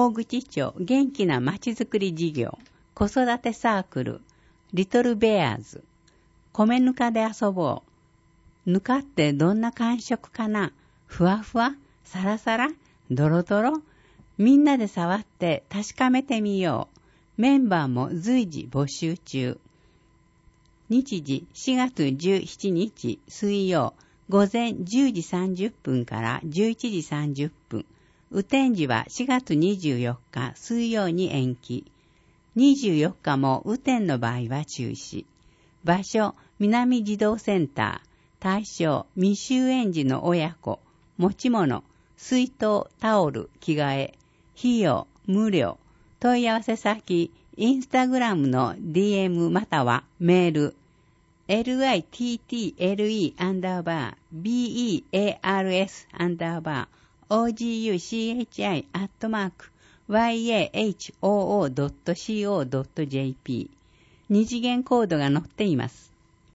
大口町元気なまちづくり事業、子育てサークル、リトルベアーズ、米ぬかで遊ぼう。ぬかってどんな感触かな？ふわふわ？サラサラ？ドロドロ？みんなで触って確かめてみよう。メンバーも随時募集中。日時4月17日水曜午前10時30分から11時30分。雨天時は4月24日水曜に延期。24日も雨天の場合は中止。場所、南児童センター。対象、未就園児の親子。持ち物、水筒、タオル、着替え。費用、無料。問い合わせ先、インスタグラムの DM またはメール。little-bars_oguchi@yahoo.co.jp 二次元コードが載っています。